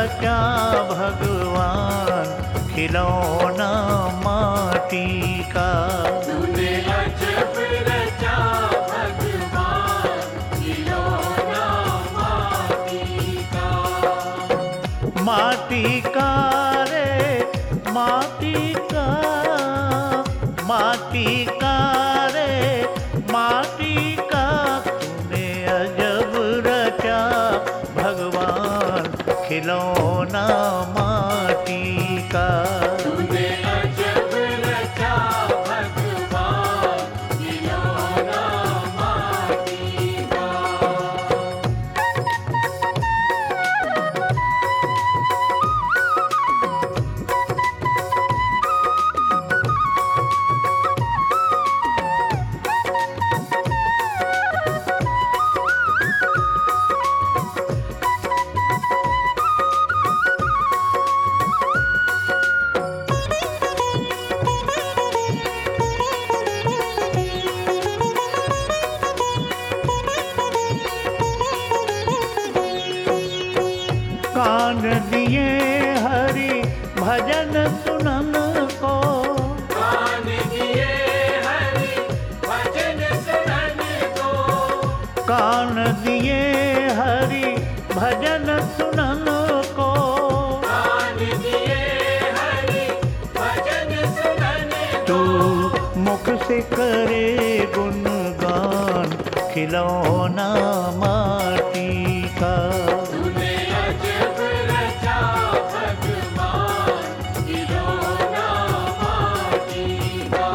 रचा भगवान खिलौना माटी का। तूने अजब रचा भगवान खिलौना माटी का। माटी का रे माटी का, माटी का रे माटी का, तूने अजब रचा भगवान खिलौना माटी का। तूने अजब रचा भगवान खिलौना माटी का। कान दिए हरि भजन सुनन को, कान दिए हरि भजन सुनन को। कान दिए हरि भजन सुनन को, कान दिए हरि भजन सुनन तू को। मुख से करे गुणगान खिलौना माटी का। तूने अजब रचा भगवान खिलौना माटी का।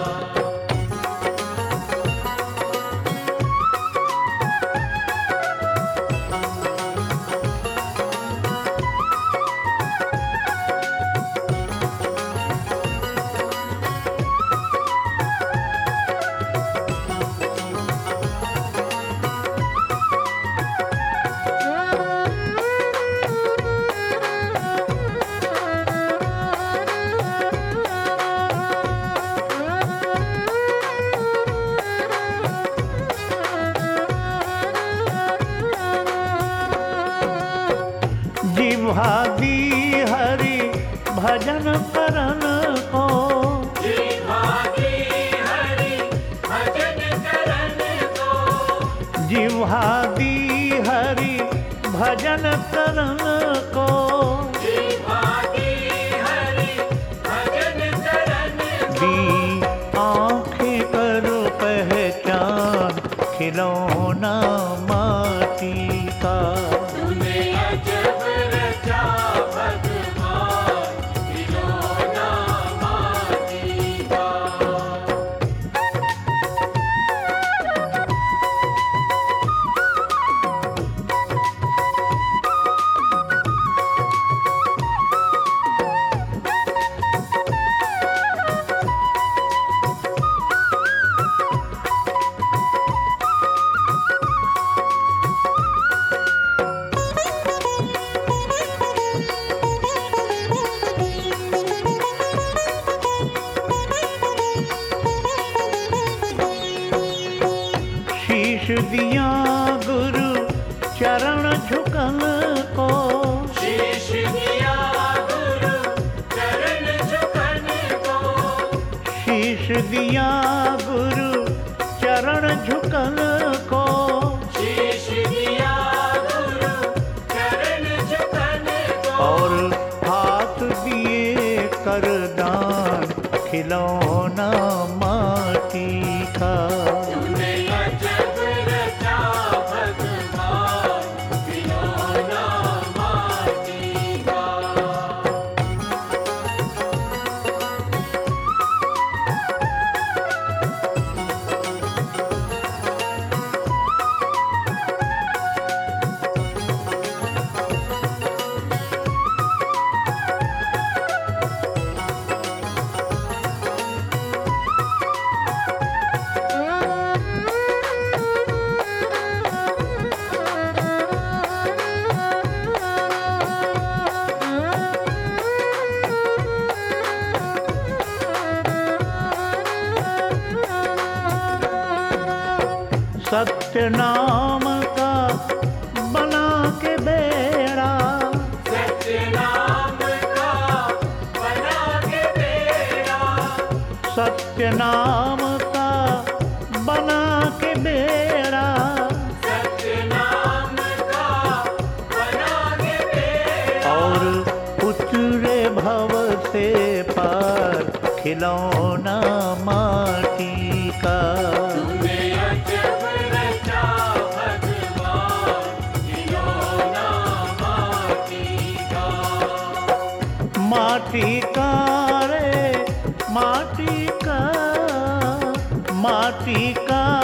जिह्वा दी हरि भजन करन को, जिह्वा दी हरि भजन करन को। जिह्वा दी हरि भजन करन को, जिह्वा दी हरि भजन करन को। दी आँखें करो पहचान खिलौना माटी का। तूने अजब रचा भगवान खिलौना माटी का। शीश दिया गुरु चरण झुकन को, शीश दिया गुरु चरण झुकन को। शीश दिया गुरु चरण झुकन को, शीश दिया गुरु चरण झुकन को। और हाथ दिए करदान खिलौना माटी का। तूने अजब रचा भगवान खिलौना माटी का। सत्य नाम का बना के बेड़ा, सत्य सत्य नाम का बना के बेड़ा, सत्य नाम का बना के बेड़ा, और उतरे भव से पार खिलौना माटी का। तूने अजब रचा भगवान, खिलौना माटी का। माटी का रे माटी का, माटी का